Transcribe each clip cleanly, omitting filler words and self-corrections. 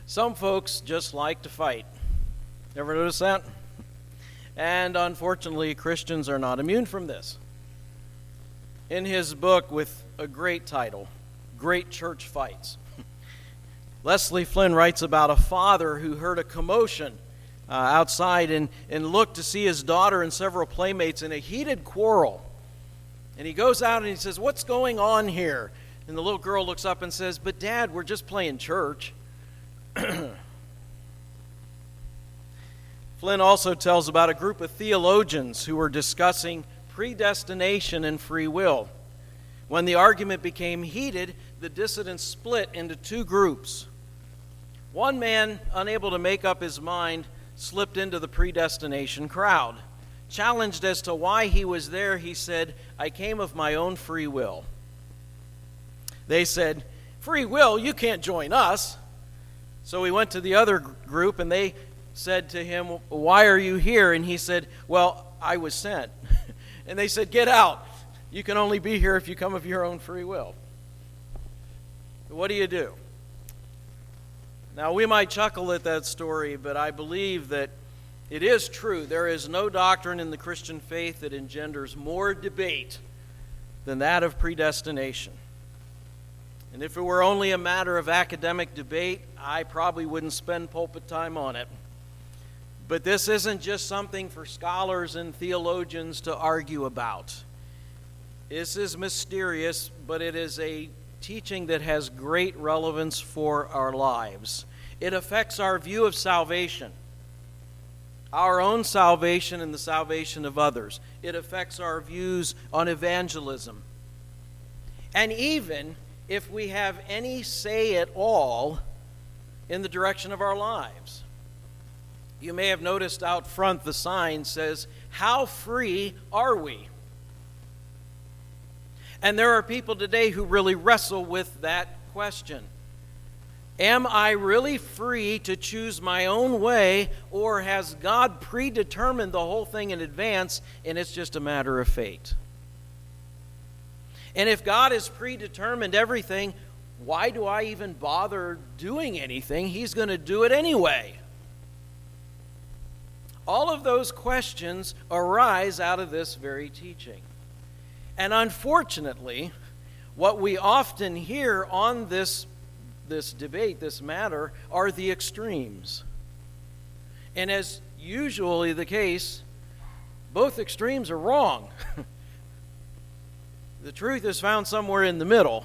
Some folks just like to fight. Ever notice that? And unfortunately, Christians are not immune from this. In his book with a great title, Great Church Fights, Leslie Flynn writes about a father who heard a commotion outside and looked to see his daughter and several playmates in a heated quarrel. And he goes out and he says, "What's going on here?" And the little girl looks up and says, "But Dad, we're just playing church." Flynn also tells about a group of theologians who were discussing predestination and free will. When the argument became heated, the dissidents split into two groups. One man, unable to make up his mind, slipped into the predestination crowd. Challenged as to why he was there, he said, "I came of my own free will." They said, "Free will? You can't join us." So he went to the other group and they said to him, "Why are you here?" And he said, "Well, I was sent." And they said, "Get out. You can only be here if you come of your own free will." What do? Now, we might chuckle at that story, but I believe that it is true. There is no doctrine in the Christian faith that engenders more debate than that of predestination. And if it were only a matter of academic debate, I probably wouldn't spend pulpit time on it. But this isn't just something for scholars and theologians to argue about. This is mysterious, but it is a teaching that has great relevance for our lives. It affects our view of salvation, our own salvation and the salvation of others. It affects our views on evangelism. And even if we have any say at all in the direction of our lives. You may have noticed out front the sign says, "How free are we?" And there are people today who really wrestle with that question. Am I really free to choose my own way, or has God predetermined the whole thing in advance and it's just a matter of fate? And if God has predetermined everything, why do I even bother doing anything? He's going to do it anyway. All of those questions arise out of this very teaching. And unfortunately, what we often hear on this debate, this matter, are the extremes. And as usually the case, both extremes are wrong. The truth is found somewhere in the middle.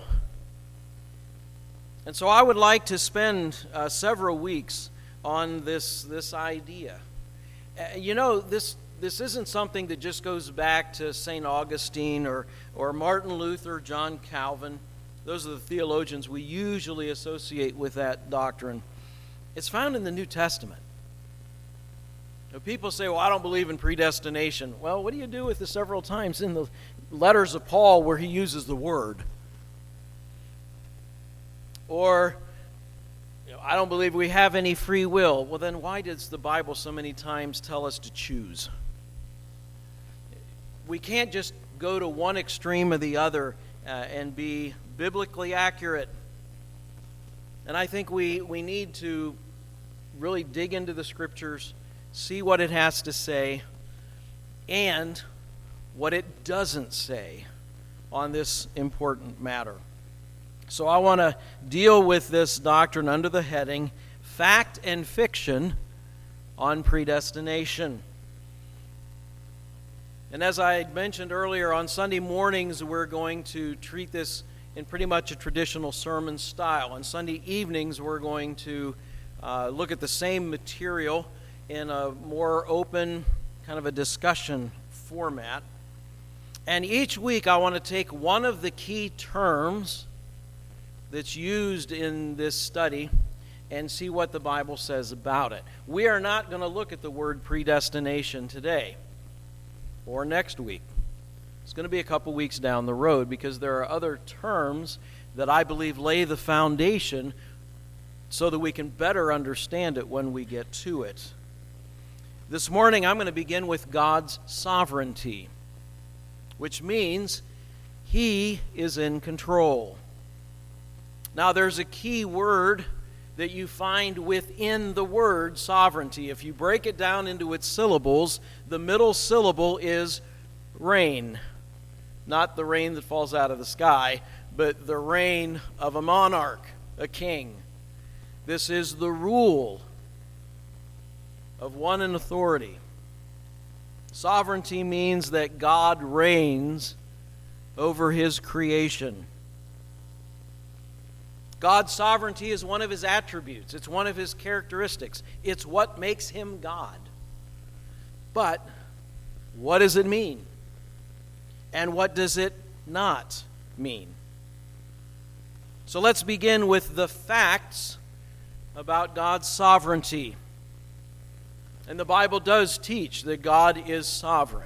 And so I would like to spend several weeks on this idea. This isn't something that just goes back to St. Augustine or Martin Luther, John Calvin. Those are the theologians we usually associate with that doctrine. It's found in the New Testament. Now, people say, "Well, I don't believe in predestination." Well, what do you do with the several times in the letters of Paul where he uses the word? Or, "I don't believe we have any free will." Well, then why does the Bible so many times tell us to choose? We can't just go to one extreme or the other and be biblically accurate. And I think we need to really dig into the Scriptures, see what it has to say, and what it doesn't say on this important matter. So I want to deal with this doctrine under the heading, Fact and Fiction on Predestination. And as I mentioned earlier, on Sunday mornings we're going to treat this in pretty much a traditional sermon style. On Sunday evenings we're going to look at the same material in a more open, kind of a discussion format. And each week I want to take one of the key terms that's used in this study and see what the Bible says about it. We are not going to look at the word predestination today or next week. It's going to be a couple weeks down the road because there are other terms that I believe lay the foundation so that we can better understand it when we get to it. This morning I'm going to begin with God's sovereignty, which means He is in control. Now there's a key word that you find within the word sovereignty. If you break it down into its syllables, the middle syllable is reign. Not the rain that falls out of the sky, but the reign of a monarch, a king. This is the rule of one in authority. Sovereignty means that God reigns over his creation. God's sovereignty is one of his attributes. It's one of his characteristics. It's what makes him God. But what does it mean? And what does it not mean? So let's begin with the facts about God's sovereignty. And the Bible does teach that God is sovereign.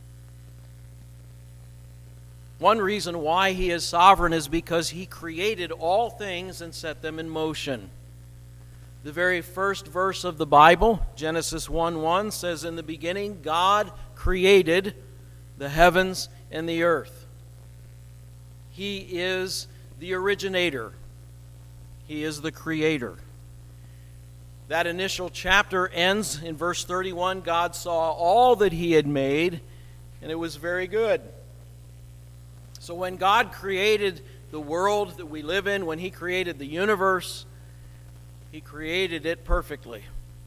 One reason why he is sovereign is because he created all things and set them in motion. The very first verse of the Bible, Genesis 1:1, says, "In the beginning God created the heavens and the earth." He is the originator. He is the creator. That initial chapter ends in verse 31. God saw all that he had made, and it was very good. So when God created the world that we live in, when he created the universe, he created it perfectly.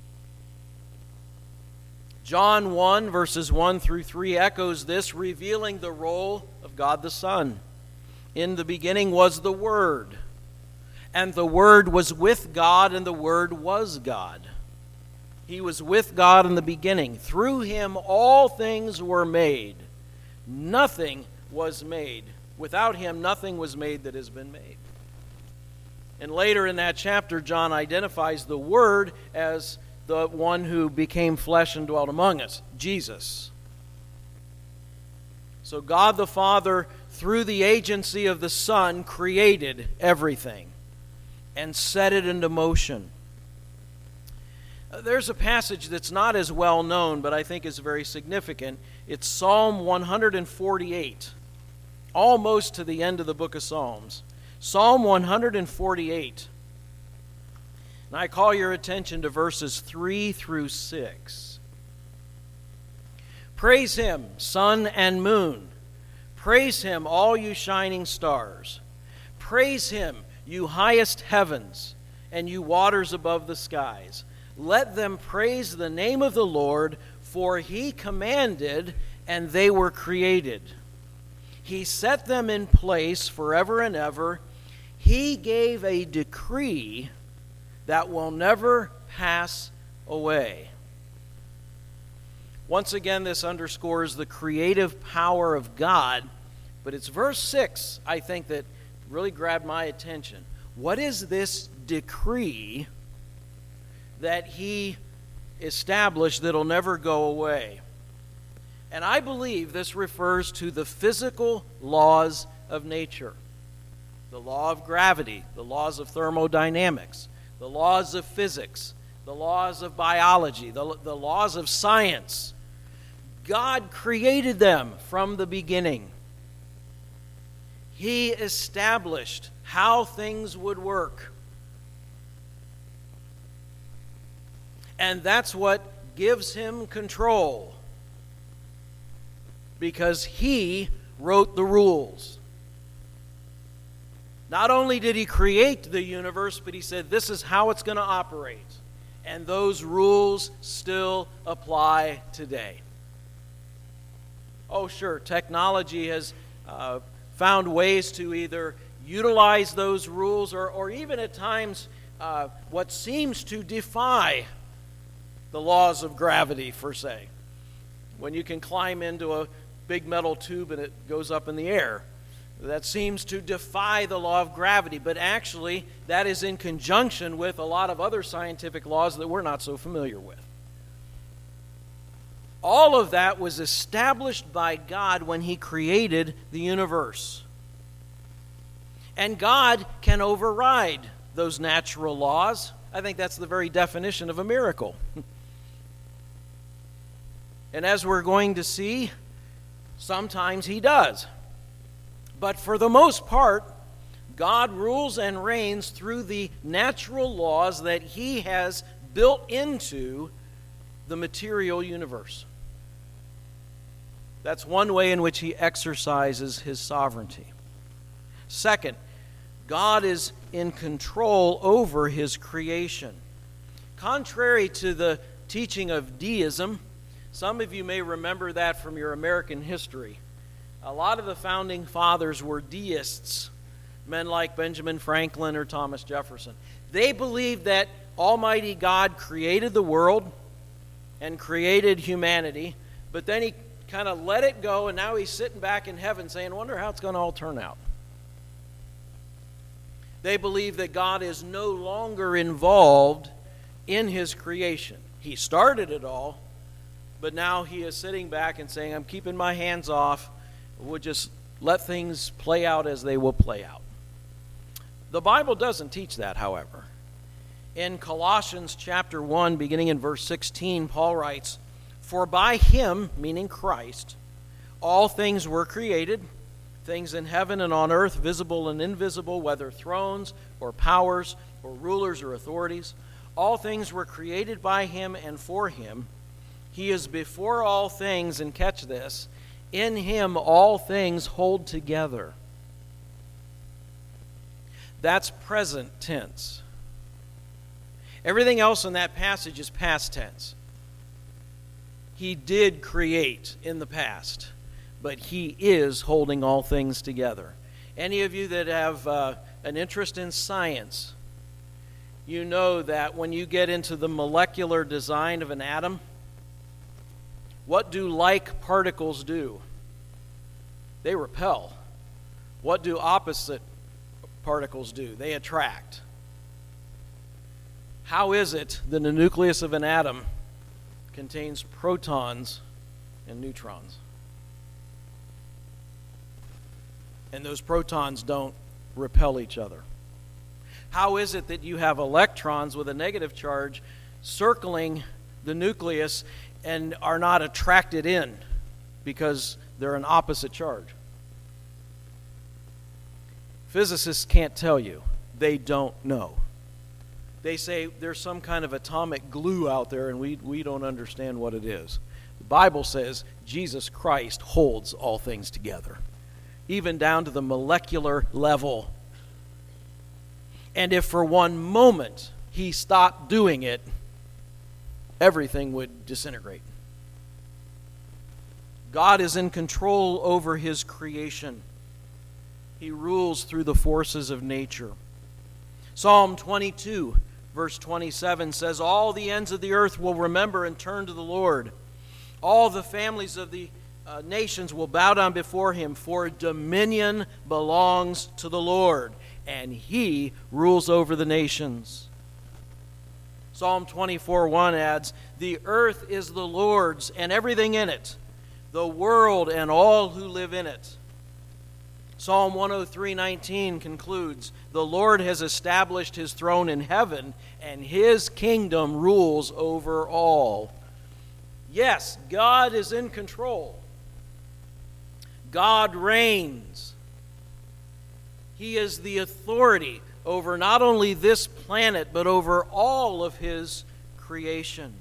John 1, verses 1 through 3 echoes this, revealing the role of God the Son. "In the beginning was the Word, and the Word was with God, and the Word was God. He was with God in the beginning. Through him all things were made. Nothing was made. Without him, nothing was made that has been made." And later in that chapter, John identifies the Word as the one who became flesh and dwelt among us, Jesus. So God the Father, through the agency of the Son, created everything and set it into motion. There's a passage that's not as well known, but I think is very significant. It's Psalm 148. Almost to the end of the book of Psalms. Psalm 148. And I call your attention to verses 3 through 6. "Praise him, sun and moon. Praise him, all you shining stars. Praise him, you highest heavens, and you waters above the skies. Let them praise the name of the Lord, for he commanded, and they were created. He set them in place forever and ever. He gave a decree that will never pass away." Once again, this underscores the creative power of God, but it's verse 6, I think, that really grabbed my attention. What is this decree that he established that'll never go away? And I believe this refers to the physical laws of nature. The law of gravity, the laws of thermodynamics, the laws of physics, the laws of biology, the laws of science. God created them from the beginning. He established how things would work. And that's what gives him control, because he wrote the rules. Not only did he create the universe, but he said this is how it's going to operate. And those rules still apply today. Oh, sure, technology has found ways to either utilize those rules or even at times what seems to defy the laws of gravity, per se. When you can climb into a big metal tube and it goes up in the air. That seems to defy the law of gravity, but actually that is in conjunction with a lot of other scientific laws that we're not so familiar with. All of that was established by God when he created the universe. And God can override those natural laws. I think that's the very definition of a miracle. And as we're going to see, sometimes he does. But for the most part, God rules and reigns through the natural laws that He has built into the material universe. That's one way in which He exercises His sovereignty. Second, God is in control over His creation. Contrary to the teaching of deism, some of you may remember that from your American history. A lot of the founding fathers were deists, men like Benjamin Franklin or Thomas Jefferson. They believed that Almighty God created the world and created humanity, but then He kind of let it go, and now He's sitting back in heaven saying, wonder how it's going to all turn out. They believe that God is no longer involved in His creation. He started it all, but now He is sitting back and saying, I'm keeping my hands off. We'll just let things play out as they will play out. The Bible doesn't teach that, however. In Colossians chapter 1, beginning in verse 16, Paul writes, For by Him, meaning Christ, all things were created, things in heaven and on earth, visible and invisible, whether thrones or powers or rulers or authorities. All things were created by Him and for Him. He is before all things, and catch this, in Him all things hold together. That's present tense. Everything else in that passage is past tense. He did create in the past, but He is holding all things together. Any of you that have an interest in science, you know that when you get into the molecular design of an atom, what do like particles do? They repel. What do opposite particles do? They attract. How is it that the nucleus of an atom contains protons and neutrons? And those protons don't repel each other. How is it that you have electrons with a negative charge circling the nucleus and are not attracted in because they're an opposite charge? Physicists can't tell you. They don't know. They say there's some kind of atomic glue out there and we don't understand what it is. The Bible says Jesus Christ holds all things together, even down to the molecular level. And if for one moment He stopped doing it, everything would disintegrate. God is in control over His creation. He rules through the forces of nature. Psalm 22, verse 27 says, All the ends of the earth will remember and turn to the Lord. All the families of the nations will bow down before Him, for dominion belongs to the Lord, and He rules over the nations. Psalm 24:1 adds, The earth is the Lord's and everything in it, the world and all who live in it. Psalm 103:19 concludes, The Lord has established His throne in heaven, and His kingdom rules over all. Yes, God is in control. God reigns. He is the authority over not only this planet, but over all of His creation.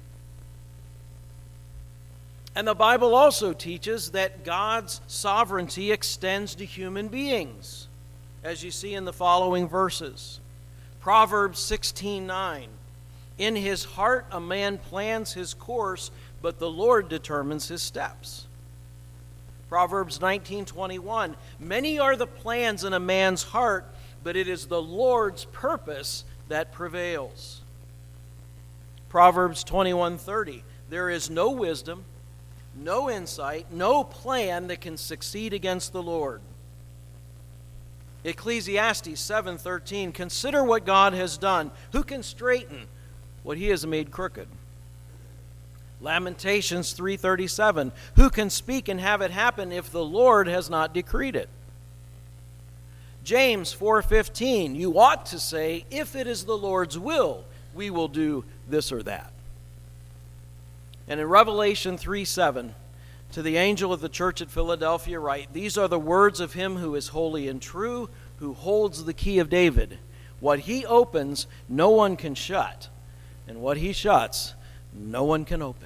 And the Bible also teaches that God's sovereignty extends to human beings, as you see in the following verses. Proverbs 16:9, In his heart a man plans his course, but the Lord determines his steps. Proverbs 19:21, Many are the plans in a man's heart, but it is the Lord's purpose that prevails. Proverbs 21:30, There is no wisdom, no insight, no plan that can succeed against the Lord. Ecclesiastes 7:13, Consider what God has done. Who can straighten what He has made crooked? Lamentations 3:37, Who can speak and have it happen if the Lord has not decreed it? James 4:15, You ought to say, If it is the Lord's will, we will do this or that. And in Revelation 3:7, to the angel of the church at Philadelphia write, These are the words of Him who is holy and true, who holds the key of David. What he opens, no one can shut. And what he shuts, no one can open.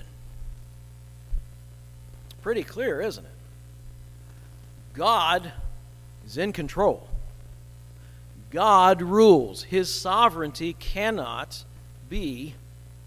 It's pretty clear, isn't it? God is in control. God rules. His sovereignty cannot be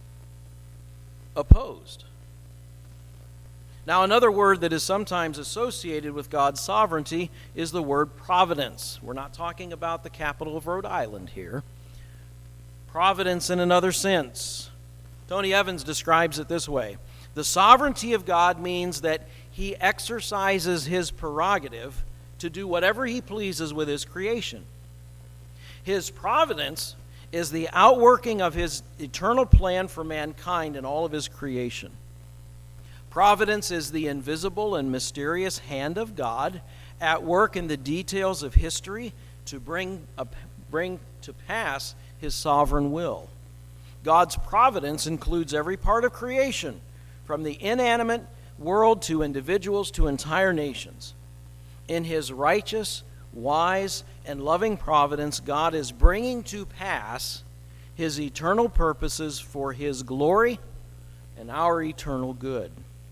opposed. Now, another word that is sometimes associated with God's sovereignty is the word providence. We're not talking about the capital of Rhode Island here. Providence in another sense. Tony Evans describes it this way. The sovereignty of God means that he exercises his prerogative to do whatever he pleases with his creation. His providence is the outworking of his eternal plan for mankind and all of his creation. Providence is the invisible and mysterious hand of God at work in the details of history to bring to pass his sovereign will. God's providence includes every part of creation, from the inanimate world to individuals to entire nations. In his righteous, wise, and loving providence, God is bringing to pass his eternal purposes for his glory and our eternal good.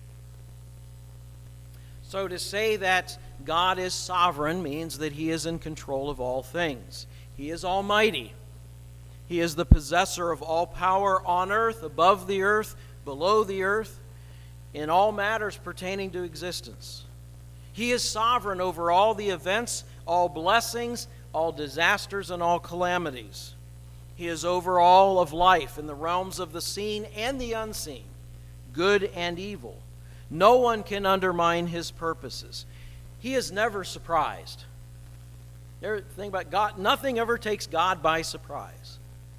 So to say that God is sovereign means that he is in control of all things. He is almighty. He is the possessor of all power on earth, above the earth, below the earth, in all matters pertaining to existence. He is sovereign over all the events, all blessings, all disasters, and all calamities. He is over all of life in the realms of the seen and the unseen, good and evil. No one can undermine his purposes. He is never surprised. The thing about God, nothing ever takes God by surprise.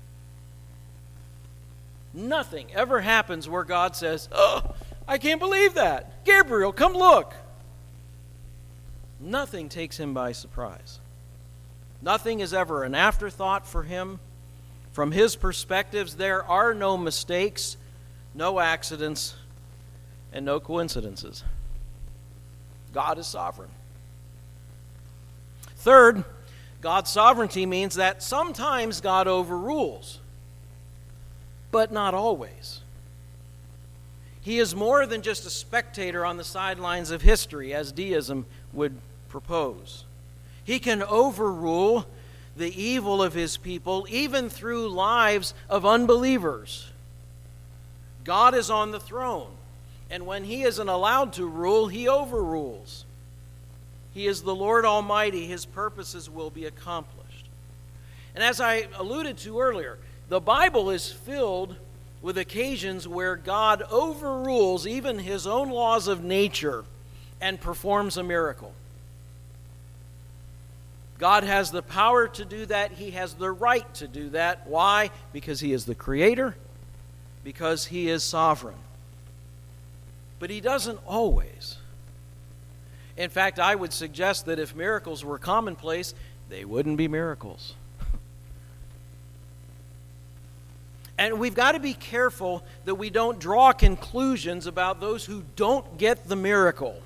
Nothing ever happens where God says, "Oh, I can't believe that. Gabriel, come look." Nothing takes him by surprise. Nothing is ever an afterthought for him. From his perspectives, there are no mistakes, no accidents, and no coincidences. God is sovereign. Third, God's sovereignty means that sometimes God overrules, but not always. He is more than just a spectator on the sidelines of history, as deism would propose. He can overrule the evil of his people, even through lives of unbelievers. God is on the throne, and when he isn't allowed to rule, he overrules. He is the Lord Almighty. His purposes will be accomplished. And as I alluded to earlier, the Bible is filled with occasions where God overrules even his own laws of nature and performs a miracle. God has the power to do that. He has the right to do that. Why? Because he is the creator, because he is sovereign. But he doesn't always. In fact, I would suggest that if miracles were commonplace, they wouldn't be miracles. And we've got to be careful that we don't draw conclusions about those who don't get the miracle.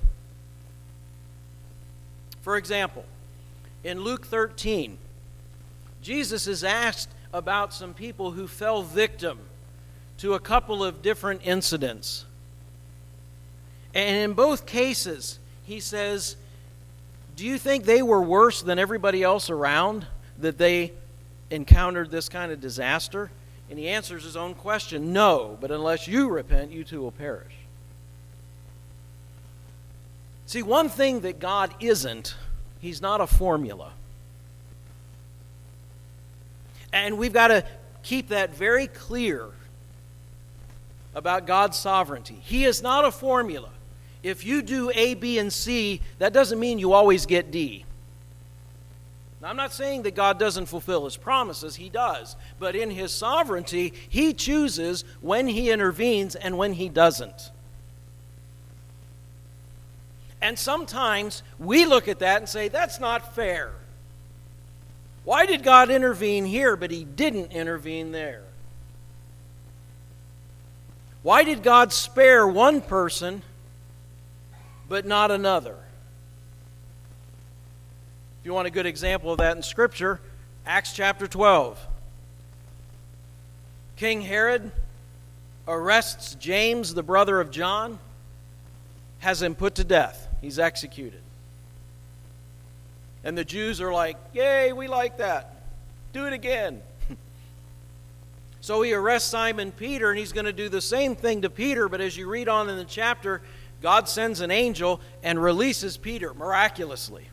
For example, in Luke 13, Jesus is asked about some people who fell victim to a couple of different incidents. And in both cases, he says, do you think they were worse than everybody else around, that they encountered this kind of disaster? And he answers his own question, no, but unless you repent, you too will perish. See, one thing that God isn't, he's not a formula. And we've got to keep that very clear about God's sovereignty. He is not a formula. If you do A, B, and C, that doesn't mean you always get D. Now, I'm not saying that God doesn't fulfill his promises. He does. But in his sovereignty, he chooses when he intervenes and when he doesn't. And sometimes we look at that and say, that's not fair. Why did God intervene here, but he didn't intervene there? Why did God spare one person, but not another? If you want a good example of that in Scripture, Acts chapter 12. King Herod arrests James, the brother of John, has him put to death. He's executed. And the Jews are like, yay, we like that. Do it again. So he arrests Simon Peter, and he's going to do the same thing to Peter, but as you read on in the chapter, God sends an angel and releases Peter miraculously.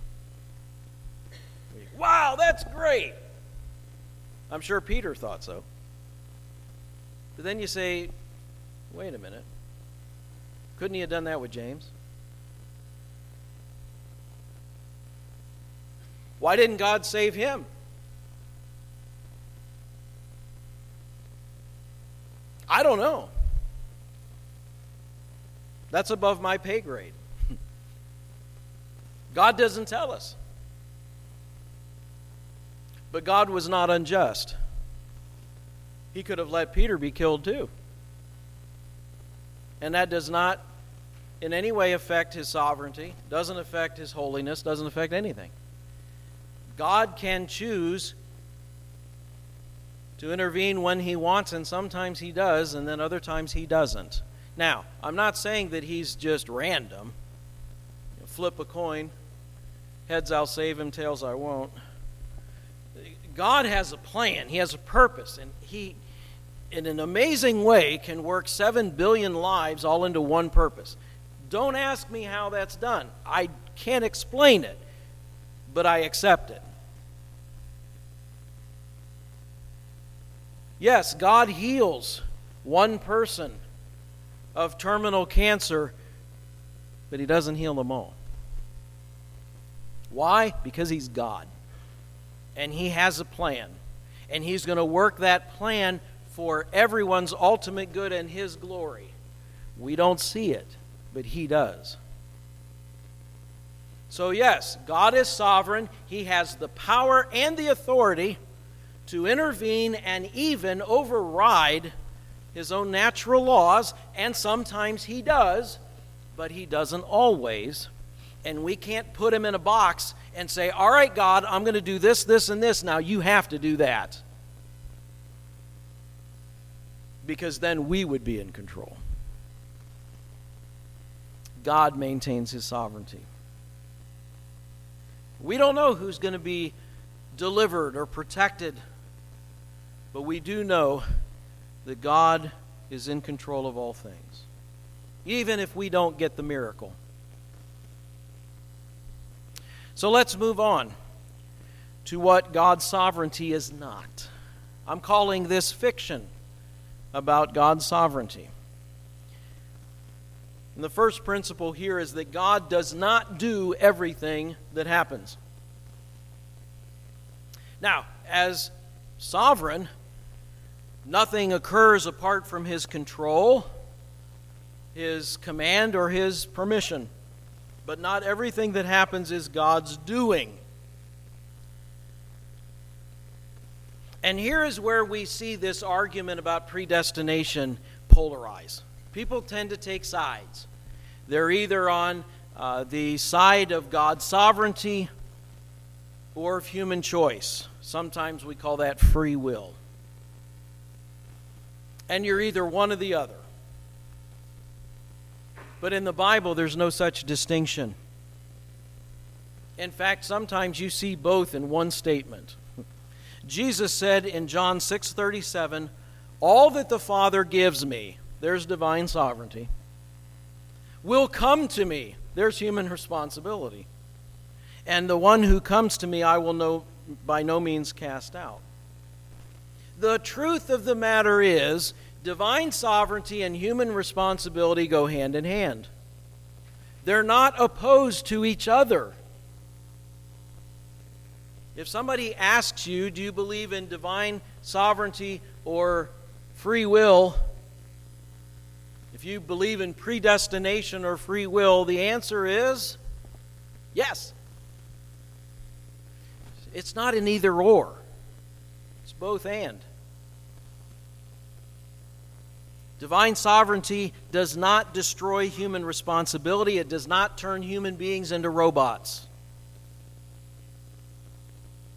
Wow, that's great. I'm sure Peter thought so. But then you say, wait a minute. Couldn't he have done that with James? Why didn't God save him? I don't know. That's above my pay grade. God doesn't tell us. But God was not unjust. He could have let Peter be killed too. And that does not in any way affect his sovereignty, doesn't affect his holiness, doesn't affect anything. God can choose to intervene when he wants, and sometimes he does, and then other times he doesn't. Now, I'm not saying that he's just random. Flip a coin, heads I'll save him, tails I won't. God has a plan. He has a purpose, and he, in an amazing way, can work 7 billion lives all into one purpose. Don't ask me how that's done. I can't explain it, but I accept it. Yes, God heals one person of terminal cancer, but he doesn't heal them all. Why? Because he's God. And he has a plan. And he's going to work that plan for everyone's ultimate good and his glory. We don't see it, but he does. So yes, God is sovereign. He has the power and the authority to intervene and even override his own natural laws, and sometimes he does, but he doesn't always. And we can't put him in a box and say, all right, God, I'm going to do this, this, and this. Now you have to do that. Because then we would be in control. God maintains his sovereignty. We don't know who's going to be delivered or protected, but we do know that God is in control of all things, even if we don't get the miracle. So let's move on to what God's sovereignty is not. I'm calling this fiction about God's sovereignty. And the first principle here is that God does not do everything that happens. Now, as sovereign, nothing occurs apart from his control, his command, or his permission. But not everything that happens is God's doing. And here is where we see this argument about predestination polarize. People tend to take sides. They're either on the side of God's sovereignty or of human choice. Sometimes we call that free will. And you're either one or the other. But in the Bible, there's no such distinction. In fact, sometimes you see both in one statement. Jesus said in John 6:37, all that the Father gives me, there's divine sovereignty, will come to me, there's human responsibility. And the one who comes to me I will by no means cast out. The truth of the matter is, divine sovereignty and human responsibility go hand in hand. They're not opposed to each other. If somebody asks you, do you believe in divine sovereignty or free will? If you believe in predestination or free will, the answer is yes. It's not an either or. It's both and. Divine sovereignty does not destroy human responsibility. It does not turn human beings into robots.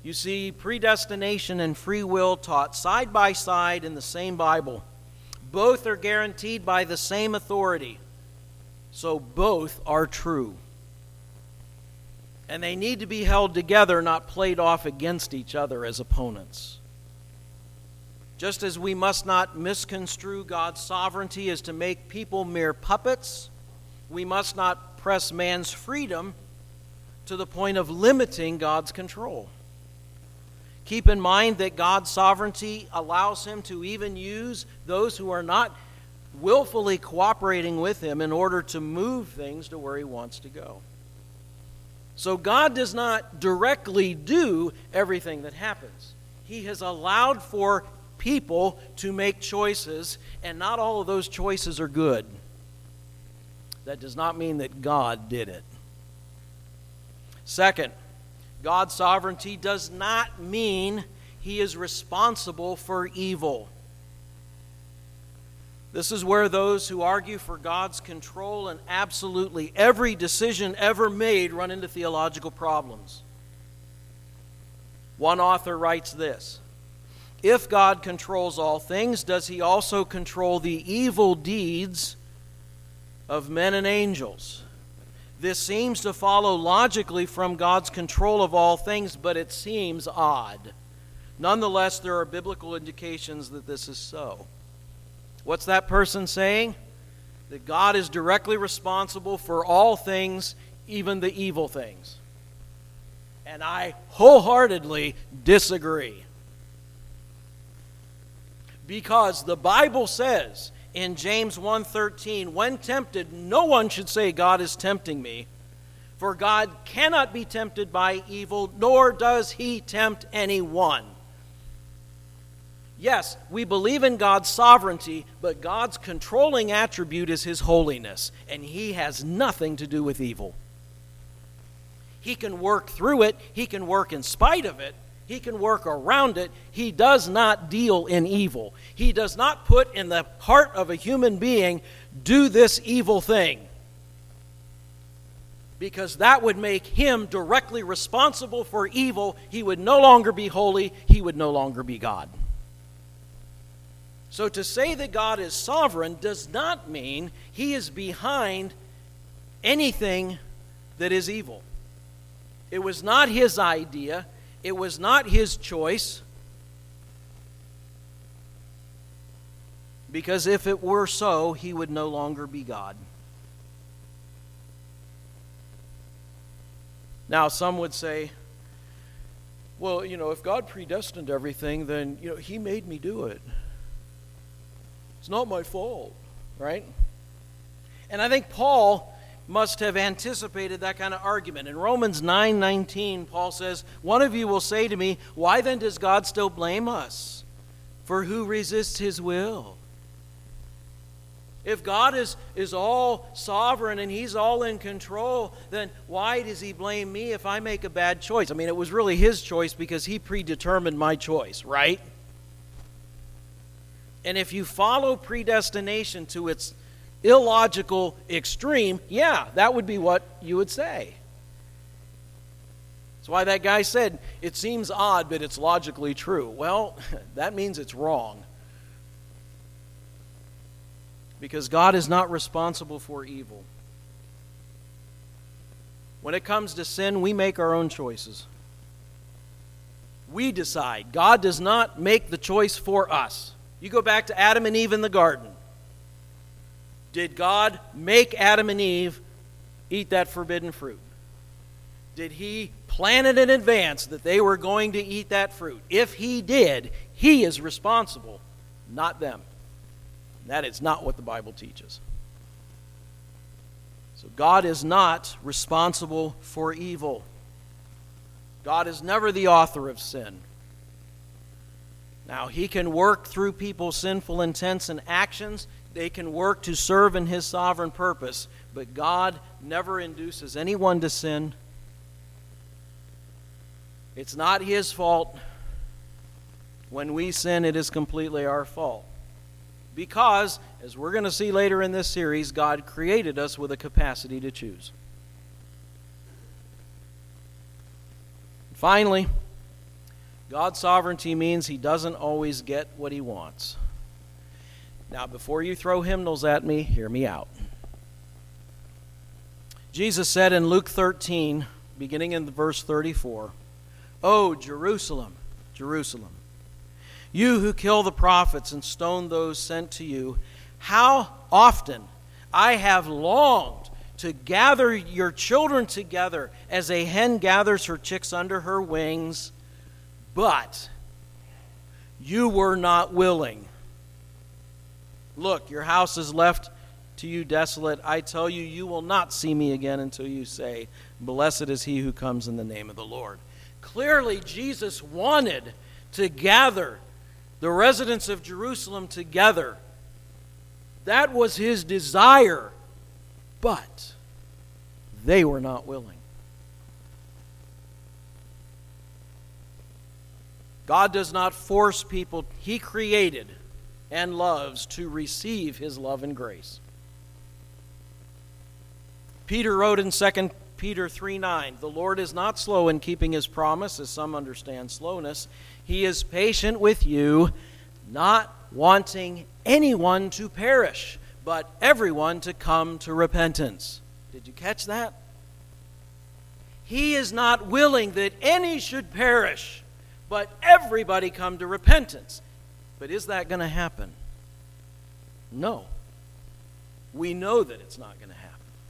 You see predestination and free will taught side by side in the same Bible. Both are guaranteed by the same authority, so both are true. And they need to be held together, not played off against each other as opponents. Just as we must not misconstrue God's sovereignty as to make people mere puppets, we must not press man's freedom to the point of limiting God's control. Keep in mind that God's sovereignty allows him to even use those who are not willfully cooperating with him in order to move things to where he wants to go. So God does not directly do everything that happens. He has allowed for people to make choices, and not all of those choices are good. That does not mean that God did it. Second, God's sovereignty does not mean he is responsible for evil. This is where those who argue for God's control in absolutely every decision ever made run into theological problems. One author writes this: if God controls all things, does he also control the evil deeds of men and angels? This seems to follow logically from God's control of all things, but it seems odd. Nonetheless, there are biblical indications that this is so. What's that person saying? That God is directly responsible for all things, even the evil things. And I wholeheartedly disagree. Because the Bible says in James 1:13, when tempted, no one should say, God is tempting me. For God cannot be tempted by evil, nor does he tempt anyone. Yes, we believe in God's sovereignty, but God's controlling attribute is his holiness, and he has nothing to do with evil. He can work through it, he can work in spite of it, he can work around it. He does not deal in evil. He does not put in the heart of a human being, do this evil thing. Because that would make him directly responsible for evil. He would no longer be holy. He would no longer be God. So to say that God is sovereign does not mean he is behind anything that is evil. It was not his idea. It was not his choice. Because if it were so, he would no longer be God. Now, some would say, well, if God predestined everything, then, he made me do it. It's not my fault, right? And I think Paul must have anticipated that kind of argument. In Romans 9:19, Paul says, one of you will say to me, why then does God still blame us? For who resists his will? If God is all sovereign and he's all in control, then why does he blame me if I make a bad choice? I mean, it was really his choice because he predetermined my choice, right? And if you follow predestination to its illogical extreme, yeah, that would be what you would say. That's why that guy said, it seems odd, but it's logically true. Well, that means it's wrong. Because God is not responsible for evil. When it comes to sin, we make our own choices. We decide. God does not make the choice for us. You go back to Adam and Eve in the garden. Did God make Adam and Eve eat that forbidden fruit? Did he plan it in advance that they were going to eat that fruit? If he did, he is responsible, not them. That is not what the Bible teaches. So God is not responsible for evil. God is never the author of sin. Now, he can work through people's sinful intents and actions. They can work to serve in his sovereign purpose. But God never induces anyone to sin. It's not his fault. When we sin, it is completely our fault. Because, as we're going to see later in this series, God created us with a capacity to choose. Finally, God's sovereignty means he doesn't always get what he wants. Now, before you throw hymnals at me, hear me out. Jesus said in Luke 13, beginning in verse 34, "O Jerusalem, Jerusalem, you who kill the prophets and stone those sent to you, how often I have longed to gather your children together as a hen gathers her chicks under her wings, but you were not willing. Look, your house is left to you desolate. I tell you, you will not see me again until you say, 'Blessed is he who comes in the name of the Lord.'" Clearly, Jesus wanted to gather the residents of Jerusalem together. That was his desire, but they were not willing. God does not force people he created and loves to receive his love and grace. Peter wrote in 2 Peter 3:9, "The Lord is not slow in keeping his promise, as some understand slowness. He is patient with you, not wanting anyone to perish, but everyone to come to repentance." Did you catch that? He is not willing that any should perish, but everybody come to repentance. But is that going to happen? No. We know that it's not going to happen.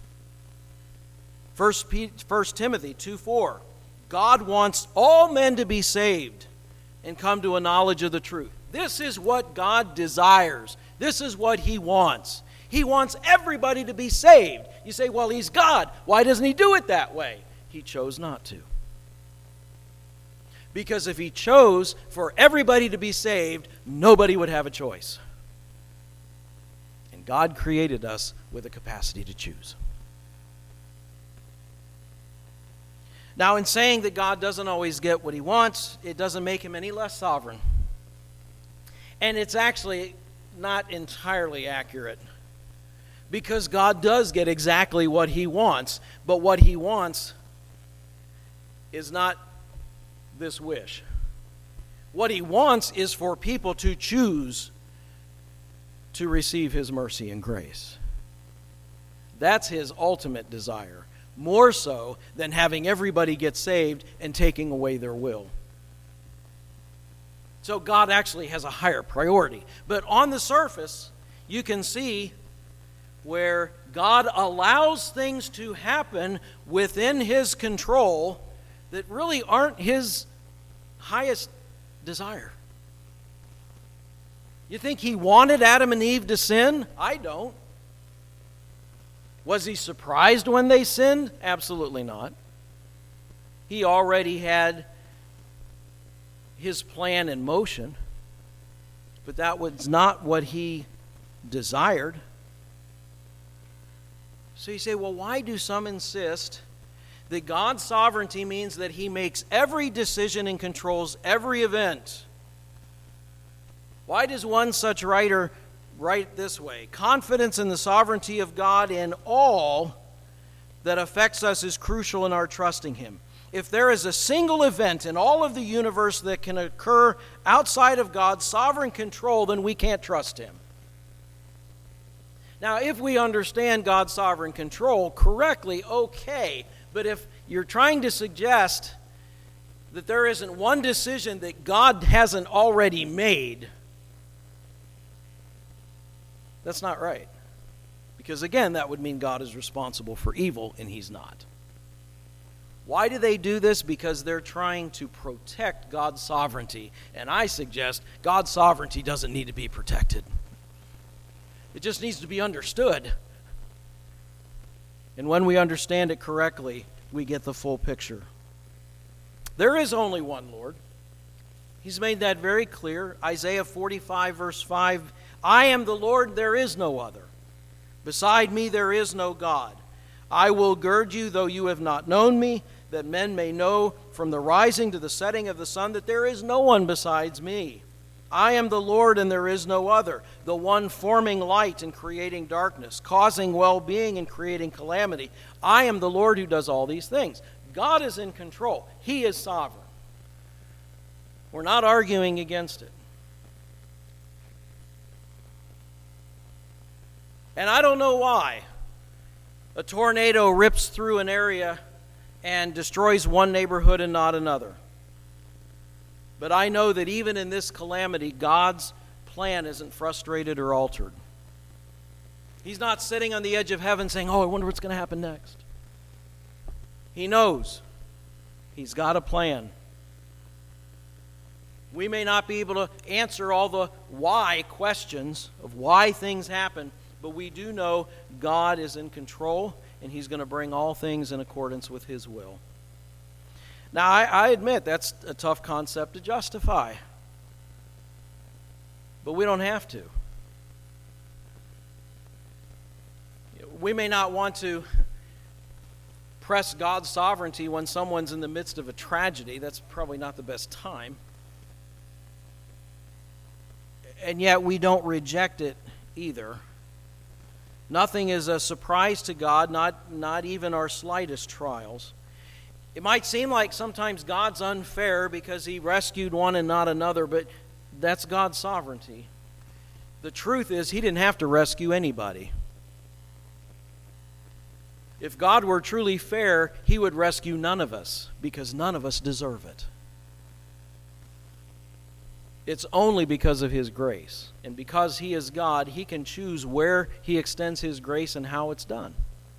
1 Timothy 2:4, God wants all men to be saved and come to a knowledge of the truth. This is what God desires. This is what he wants. He wants everybody to be saved. You say, well, he's God. Why doesn't he do it that way? He chose not to. Because if he chose for everybody to be saved, nobody would have a choice. And God created us with a capacity to choose. Now, in saying that God doesn't always get what he wants, it doesn't make him any less sovereign. And it's actually not entirely accurate. Because God does get exactly what he wants, but what he wants is not this wish. What he wants is for people to choose to receive his mercy and grace. That's his ultimate desire, more so than having everybody get saved and taking away their will. So God actually has a higher priority. But on the surface, you can see where God allows things to happen within his control that really aren't his highest desire. You think he wanted Adam and Eve to sin? I don't. Was he surprised when they sinned? Absolutely not. He already had his plan in motion, but that was not what he desired. So you say, well, why do some insist that God's sovereignty means that he makes every decision and controls every event? Why does one such writer write this way? Confidence in the sovereignty of God in all that affects us is crucial in our trusting him. If there is a single event in all of the universe that can occur outside of God's sovereign control, then we can't trust him. Now, if we understand God's sovereign control correctly, okay. But if you're trying to suggest that there isn't one decision that God hasn't already made, that's not right. Because again, that would mean God is responsible for evil, and he's not. Why do they do this? Because they're trying to protect God's sovereignty. And I suggest God's sovereignty doesn't need to be protected. It just needs to be understood. And when we understand it correctly, we get the full picture. There is only one Lord. He's made that very clear. Isaiah 45, verse 5, "I am the Lord, there is no other. Beside me there is no God. I will gird you, though you have not known me, that men may know from the rising to the setting of the sun that there is no one besides me. I am the Lord and there is no other, the one forming light and creating darkness, causing well-being and creating calamity. I am the Lord who does all these things." God is in control. He is sovereign. We're not arguing against it. And I don't know why a tornado rips through an area and destroys one neighborhood and not another. But I know that even in this calamity, God's plan isn't frustrated or altered. He's not sitting on the edge of heaven saying, "Oh, I wonder what's going to happen next." He knows. He's got a plan. We may not be able to answer all the why questions of why things happen, but we do know God is in control, and He's going to bring all things in accordance with His will. Now, I admit that's a tough concept to justify, but we don't have to. We may not want to press God's sovereignty when someone's in the midst of a tragedy. That's probably not the best time. And yet we don't reject it either. Nothing is a surprise to God, not even our slightest trials. It might seem like sometimes God's unfair because He rescued one and not another, but that's God's sovereignty. The truth is, He didn't have to rescue anybody. If God were truly fair, He would rescue none of us because none of us deserve it. It's only because of His grace. And because He is God, He can choose where He extends His grace and how it's done.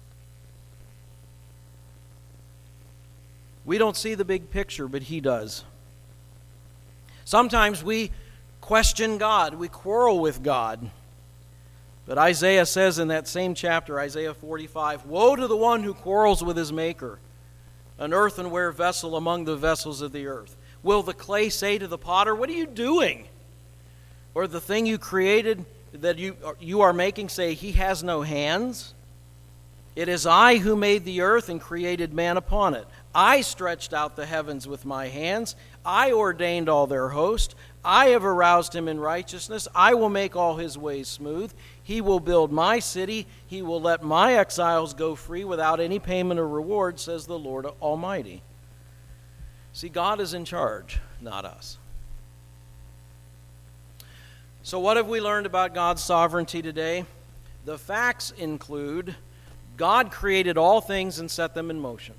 We don't see the big picture, but He does. Sometimes we question God. We quarrel with God. But Isaiah says in that same chapter, Isaiah 45, "Woe to the one who quarrels with his Maker, an earthenware vessel among the vessels of the earth. Will the clay say to the potter, 'What are you doing?' Or the thing you created that you are making say, 'He has no hands'? It is I who made the earth and created man upon it. I stretched out the heavens with my hands. I ordained all their host. I have aroused him in righteousness. I will make all his ways smooth. He will build my city. He will let my exiles go free without any payment or reward, says the Lord Almighty." See, God is in charge, not us. So what have we learned about God's sovereignty today? The facts include God created all things and set them in motion.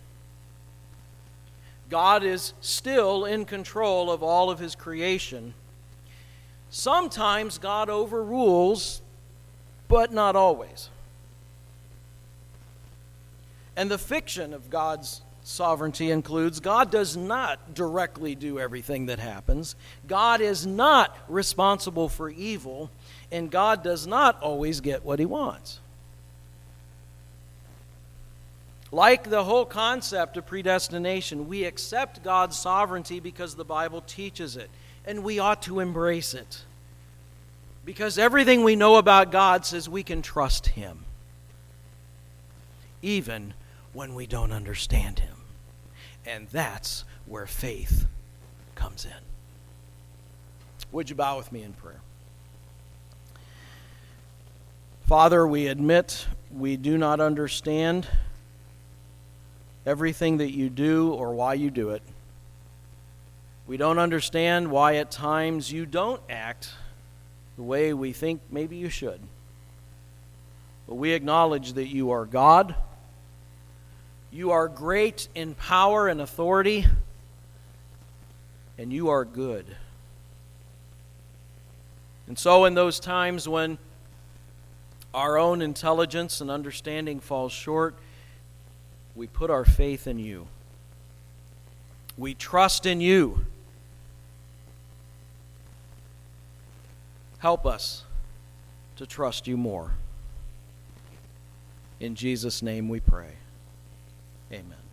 God is still in control of all of His creation. Sometimes God overrules, but not always. And the fiction of God's sovereignty includes God does not directly do everything that happens. God is not responsible for evil, and God does not always get what He wants. Like the whole concept of predestination, we accept God's sovereignty because the Bible teaches it, and we ought to embrace it. Because everything we know about God says we can trust Him, even when we don't understand Him. And that's where faith comes in. Would you bow with me in prayer? Father, we admit we do not understand everything that you do or why you do it. We don't understand why at times you don't act the way we think maybe you should. But we acknowledge that you are God. You are great in power and authority, and you are good. And so in those times when our own intelligence and understanding falls short, we put our faith in you. We trust in you. Help us to trust you more. In Jesus' name we pray. Amen.